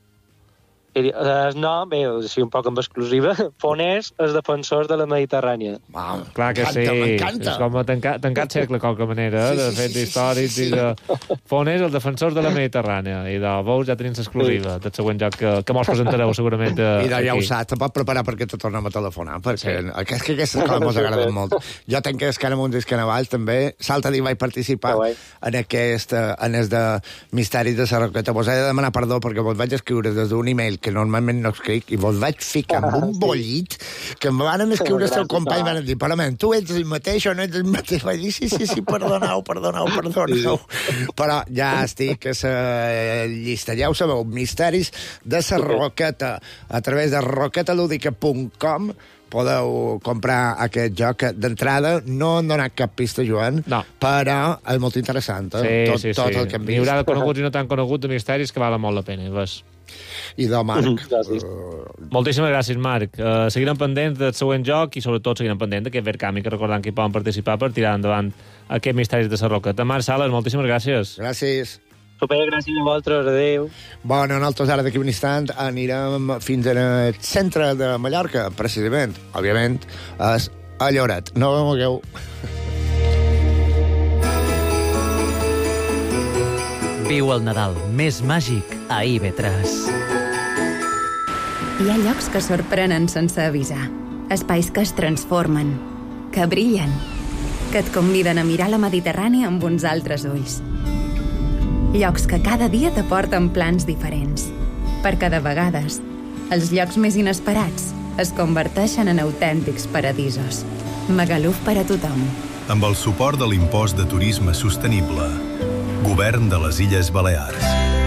No, bé, sí, un poc amb exclusiva. Foners, els defensors de la Mediterrània. Clar que sí. És com a tancat cercle, de qualque manera, de fets històrics i de... Foners, els defensors de la Mediterrània. I de veus ja tenim l'exclusiva del següent joc que mos presentareu segurament aquí. I de ja ho saps, te pots preparar perquè te tornem a telefonar, perquè aquestes coses mos agraden molt. Jo tenc que Can Amunt i Can Avall també. L'altre dia vaig participar en el de Misteris de la Roqueta. Vos he de demanar perdó perquè vos vaig escriure des d'un email que normalment no escric, i vos vaig ficar amb un bollit que em van escriure el seu company i van dir, però tu ets el mateix o no ets el mateix? Vaig dir, sí, perdoneu. Però ja estic a la llista. Ja ho sabeu, Misteris de la Roqueta. A través de roquetaludica.com podeu comprar aquest joc. D'entrada, no han donat cap pista, Joan, però és molt interessant. Tot el que hem vist. N'hi haurà de coneguts i no tan coneguts de misteris que valen molt la pena, ves. I de Marc. Moltíssimes gràcies, Marc. Seguirem pendents del següent joc i sobretot seguirem pendents d'aquest Verkami, que recordant que hi poden participar per tirar endavant aquest Misteris de la Roqueta. Marc Sales, moltíssimes gràcies. Gràcies. Gràcies a vosaltres, adéu. Bueno, nosaltres ara d'aquí un instant anirem fins al centre de Mallorca, precisament. Òbviament, és a Lloret. No ho mogueu. Viu el Nadal més màgic a IB3. Hi ha llocs que sorprenen sense avisar. Espais que es transformen, que brillen, que et conviden a mirar la Mediterrània amb uns altres ulls. Llocs que cada dia t'aporten plans diferents, perquè de vegades els llocs més inesperats es converteixen en autèntics paradisos. Magaluf per a tothom. Amb el suport de l'impost de turisme sostenible. Govern de les Illes Balears.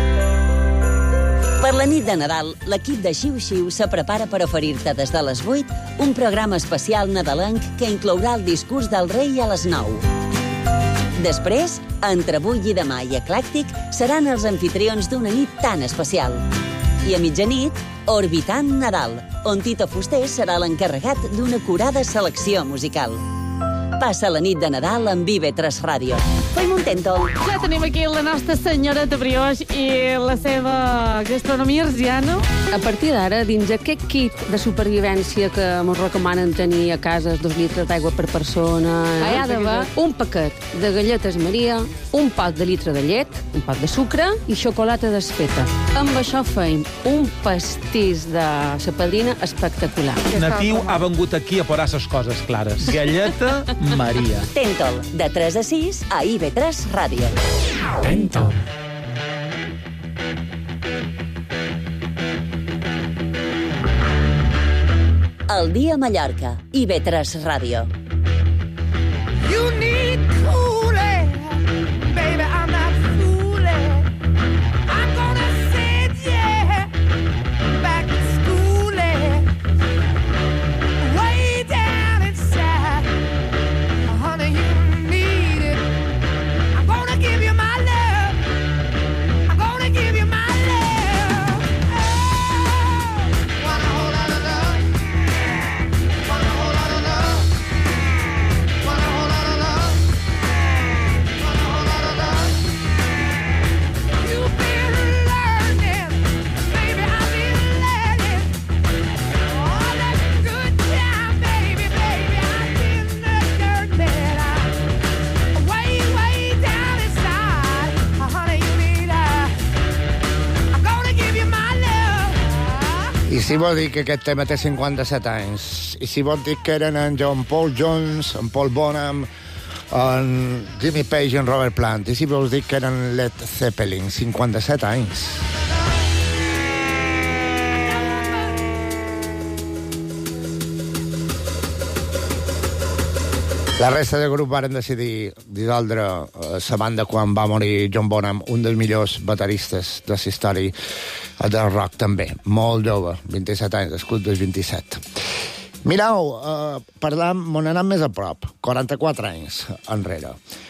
Per la nit de Nadal, l'equip de Xiu Xiu se prepara per oferir-te des de les 8 un programa especial nadalenc que inclourà el discurs del rei a les 9. Després, entre avui i demà i Eclèctic, seran els anfitrions d'una nit tan especial. I a mitjanit, Orbitant Nadal, on Tito Fuster serà l'encarregat d'una acurada selecció musical. Passa la nit de Nadal amb IB3 Ràdio. Fem un tèntol. Ja tenim aquí la nostra senyoreta brioix i la seva gastronomia arsiana. A partir d'ara, dins aquest kit de supervivència que ens recomanen tenir a casa 2 litres d'aigua per persona, hi ha d'haver un paquet de galletes Maria, un pot de litre de llet, un pot de sucre i xocolata desfeta. Amb això feim un pastís de sa padrina espectacular. Natiu ha vengut aquí a posar les coses clares. Galleta Maria. Tèntol, de 3 a 6 a IB3 Ràdio. Tèntol. El dia a Mallorca, IB3 Ràdio. You need cooling, baby, I'm not fooling. I'm gonna send you back to schooling. Way down inside, honey, you need it. I'm gonna give you my love. I'm gonna give you my love. Oh, want a whole lot of love. Want a whole lot of love. Want a whole lot of love. Want a whole lot of love. You've been learning, baby, I've been learning. All that good time, baby, baby, I've been learning. Way, way down inside, honey, you need I'm gonna give you my love. I si vol dir que aquest tema té 57 anys, i si vol dir que eren en John Paul Jones, en Paul Bonham, en Jimmy Page i en Robert Plant, i si vols dir que eren Led Zeppelin, 57 anys. La resta del grup varen decidir dissoldre la banda quan va morir John Bonham, un dels millors bateristes de la història del rock també, molt jove, 27 anys, escut dels 27. Mireu, m'on anem més a prop, 44 anys enrere.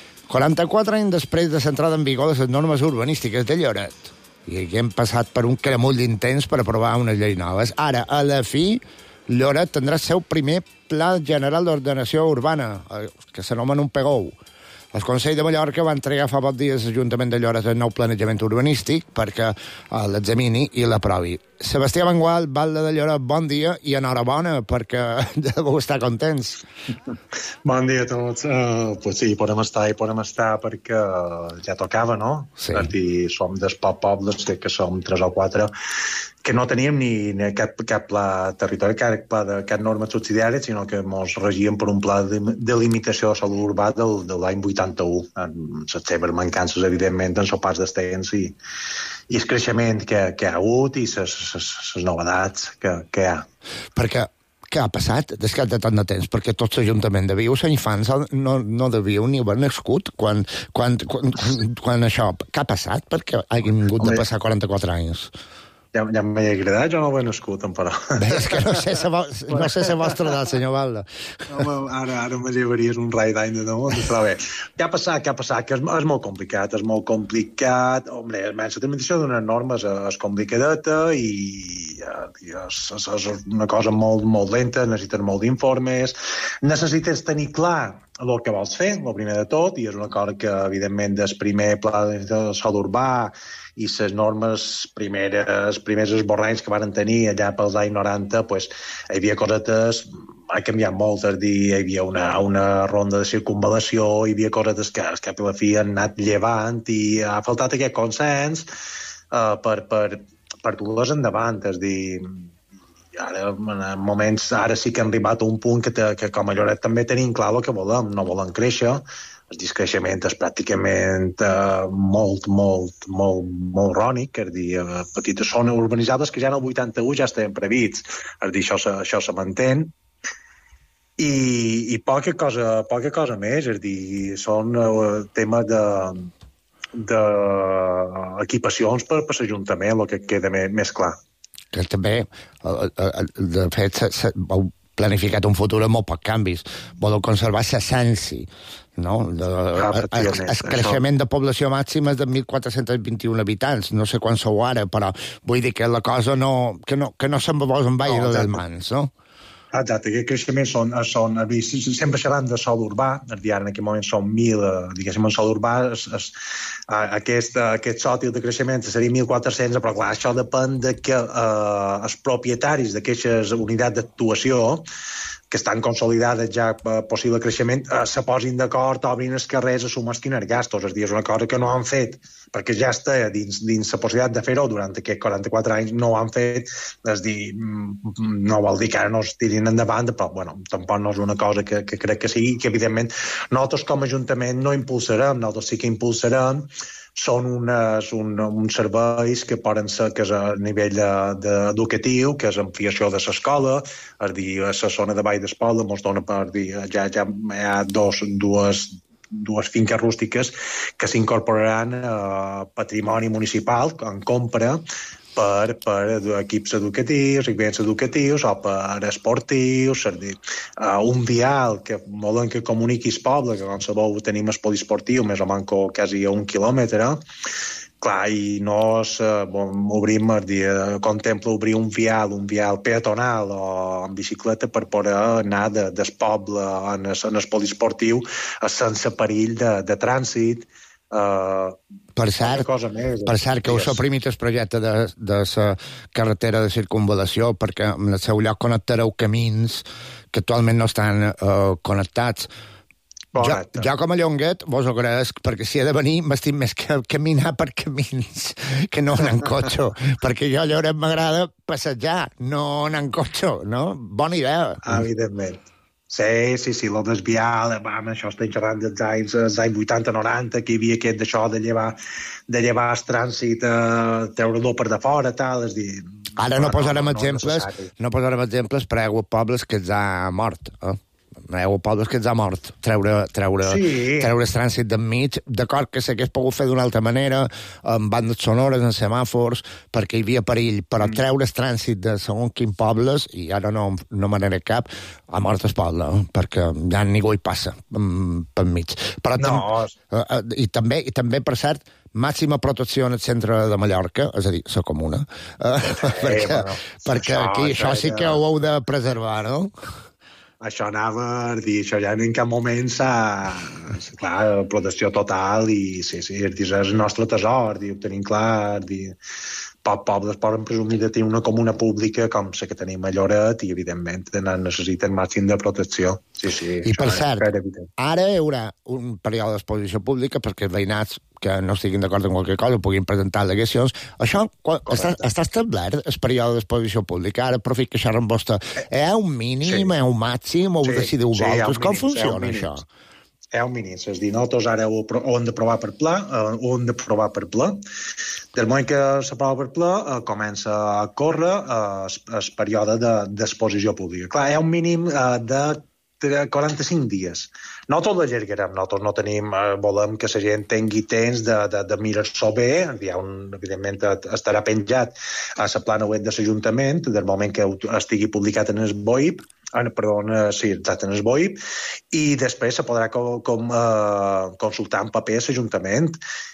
44 anys després de l'entrada en vigor de les normes urbanístiques de Lloret. I aquí hem passat per un caramull d'intents per aprovar unes lleis noves. Ara, a la fi, Lloret tindrà el seu primer Pla General d'Ordenació Urbana, que s'anomena un PGOU. El Consell de Mallorca va entregar fa pocs dies a l'Ajuntament de Lloret el nou planejament urbanístic perquè l'examini i l'aprovi. Sebastià Vangual, Valde de Lloret, bon dia i enhorabona perquè deveu estar contents. Bon dia a tots. Pues sí, podem estar perquè ja tocava, no? Sí. Som dels pobles que som 3 o 4 que no teníem ni cap pla territori, cap norma subsidiària, sinó que ens regíem per un pla de limitació de sòl urbà de l'any 81, amb les seves mancances, evidentment, en el pas dels temps i el creixement que hi ha hagut i les novetats que hi ha. Perquè què ha passat des que de tant de temps? Perquè tots l'Ajuntament de Vius, infants, no devíeu ni haver nascut quan això... Què ha passat? Perquè hagin hagut de passar 44 anys. Ja m'he agradat, jo no ho he nascut, però. Bé, és que no sé la vostra edat, senyor Valde. Ara me llevaries un rai d'any de damunt, però bé. Què ha passat? Que és molt complicat, Hombre, la tramitació d'unes normes és complicadeta i és una cosa molt, molt lenta, necessites molt d'informes, necessites tenir clar el que vols fer, el primer de tot, i és una cosa que, evidentment, del primer pla de sòl urbà i les normes primers esborranys que van tenir allà pels anys 90, pues, hi havia cosetes, ha canviat molt, hi havia una ronda de circunvalació, hi havia cosetes que a la fi han anat llevant i ha faltat aquest consens per dur-les endavant, és dir, ara, en moments, ara sí que hem arribat a un punt que com a Lloret també tenim clar el que volem, no volem créixer, el discreixement és pràcticament molt rònic, és dir, petites zones urbanitzades que ja en el 81 ja estaven prevists, és dir, això se mantén, i poca cosa més, és dir, són temes d'equipacions per l'Ajuntament, el que queda més clar. Que també, de fet, heu planificat un futur amb molt pocs canvis. Voleu conservar l'essència, no? El creixement de població màxima és de 1.421 habitants. No sé quan sou ara, però vull dir que la cosa que no se'n posa en baix de les mans, no? Exacte, aquest creixement sempre seran de sol urbà, ara en aquest moment són 1.000, diguéssim, en sol urbà, aquest sòtil de creixement seria 1.400, però clar, això depèn de que els propietaris d'aquestes unitats d'actuació que estan consolidades ja per possible creixement, se posin d'acord, obrin els carrers, assumesquin els gastos. És a dir, és una cosa que no han fet, perquè ja està dins la possibilitat de fer-ho durant aquests 44 anys, no ho han fet, és a dir, no vol dir que ara no es tirin endavant, però bueno, tampoc no és una cosa que crec que sigui, que evidentment nosaltres com a Ajuntament no impulsarem, nosaltres sí que impulsarem, són uns serveis que poden ser que és a nivell educatiu, que és ampliació de l'escola, és a dir, a la zona de Vall d'Espolda mos dona per dir, ja hi ha dues finques rústiques que s'incorporaran a patrimoni municipal en compra per equips educatius, equipaments educatius o per esportius, és a dir, un vial que volen que comuniqui el poble, que com sabeu tenim el poliesportiu més o menys quasi a 1 quilòmetre, clar, i nos obrim, contempla obrir un vial peatonal o en bicicleta per poder anar del poble en el poliesportiu sense perill de trànsit. Per cert, que heu suprimit el projecte de la carretera de circunvalació perquè en el seu lloc connectareu camins que actualment no estan connectats. Jo com a llonguet vos ho agraesc, perquè si he de venir m'estim més que caminar per camins que no anar en cotxe, perquè jo a Lloret m'agrada passejar, no anar en cotxe, no? Bona idea. Evidentment. Sí, lo desviar, això estem xerrant dels anys 80-90, que hi havia aquest d'això de llevar el trànsit, treure-lo per de fora, tal, és dir... Ara no posarem exemples per aigua pobles que els ha mort, aigua pobles que els ha mort, treure el trànsit d'enmig, d'acord que s'hagués pogut fer d'una altra manera, amb bandes sonores, en semàfors, perquè hi havia perill, però treure el trànsit de segons quin pobles, i ara no me n'aniré cap, ha mort el poble, perquè ja ningú hi passa per mig. I també, per cert, màxima protecció en el centre de Mallorca, és a dir, la comuna, perquè aquí això sí que ho heu de preservar, no? Això anava a dir, això ja en cap moment clar, protecció total i sí, és el nostre tresor, ho tenim clar, pobles poden presumir de tenir una comuna pública com la que tenim a Lloret i, evidentment, necessiten màxim de protecció. Sí, i per cert, ara hi haurà un període d'exposició pública perquè els veïnats que no estiguin d'acord amb qualque cosa puguin presentar al·legacions. Això està establert, el període d'exposició pública? Ara aprofit que xerro amb vostè. Hi ha un mínim, hi ha un màxim, ho decidiu vosaltres? Com funciona això? Hi ha un mínim, és a dir, nosaltres ara ho hem d'aprovar per ple, Del moment que s'aprova per ple, comença a córrer el període d'exposició pública. Clar, hi ha un mínim de 45 dies. Nosaltres l'allargarem, nosaltres no tenim, volem que la gent tingui temps de mirar-s'ho bé, evidentment estarà penjat a la plana web de l'Ajuntament, del moment que estigui publicat en el BOIP, en el BOIP, i després se podrà consultar en paper a l'Ajuntament.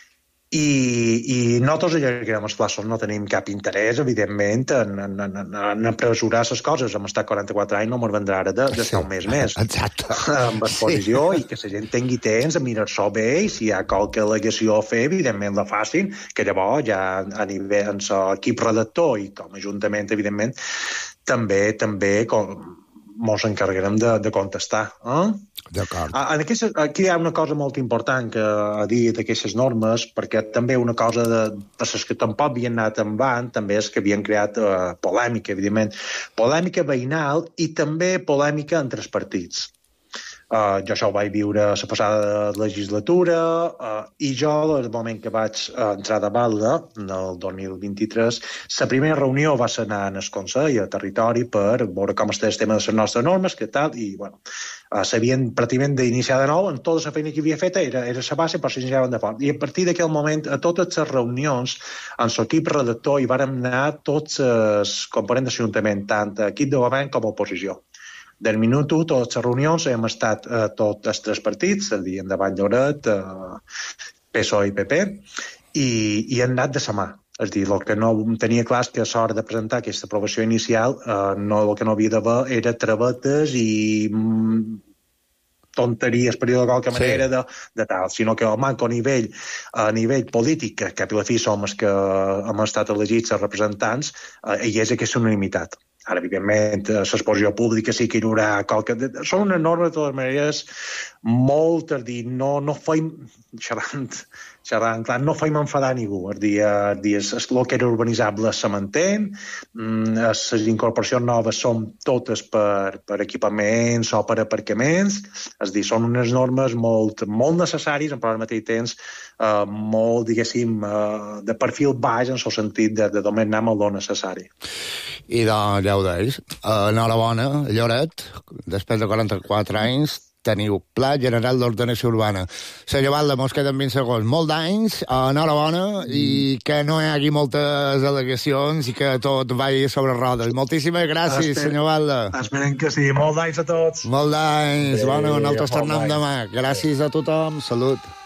I nosaltres allargarem els plaços, no tenim cap interès, evidentment, en apresurar les coses. Hem estat 44 anys, no m'ho vendrà ara de ser un mes més. Exacte. Amb exposició i que la gent tingui temps a mirar-s'ho bé i si hi ha qualque al·legació a fer, evidentment la facin, que llavors ja a nivell en l'equip redactor i com a Ajuntament, evidentment, també mos encarregarem de contestar. D'acord. Aquí hi ha una cosa molt important que ha dit d'aquestes normes, perquè també una cosa de les que tampoc havien anat en van, també és que havien creat polèmica, evidentment. Polèmica veïnal i també polèmica entre els partits. Jo això ho vaig viure la passada legislatura i jo, el moment que vaig entrar de Balda, el 2023, la primera reunió va ser anar al Consell, a Territori, per veure com està el tema de les nostres normes, que tal, i bueno, s'havien pràcticament d'iniciar de nou, en tota la feina que havia feta era la base, però s'iniciaven de fort. I a partir d'aquell moment, a totes les reunions, en l'equip redactor hi vàrem anar tots els components de l'Ajuntament, tant equip de govern com oposició. Del minut 1, totes les reunions hem estat tots els tres partits, és a dir, Endavant Lloret, PSOE i PP, i han anat de sa mà. És a dir, el que no tenia clar és que a l'hora de presentar aquesta aprovació inicial el que no havia d'haver era travetes i tonteries, per dir-ho de qualque manera, de tal, sinó que el manco a nivell polític, que cap i la fi som els que hem estat elegits els representants, hi és aquesta unanimitat. Ara, evidentment, l'exposició pública sí que hi haurà qualque... Són unes normes, de totes maneres, molt, és dir, no feim... Xerrant clar, no feim enfadar ningú. És dir, el que era urbanitzable se mantén, les incorporacions noves són totes per equipaments o per aparcaments, és dir, són unes normes molt necessàries, però al mateix temps molt, diguéssim, de perfil baix en el sentit de només anar amb el necessari. I doncs, ja ho deis, enhorabona, Lloret, després de 44 anys, teniu Pla General d'Ordenació Urbana. Senyor Balda, mos queden 20 segons. Molt d'anys, enhorabona, i que no hi hagi moltes al·legacions i que tot vagi sobre rodes. Moltíssimes gràcies, senyor Balda. Esperem que sí. Molt d'anys a tots. Molt d'anys. Bueno, nosaltres tornem demà. Gràcies a tothom. Salut.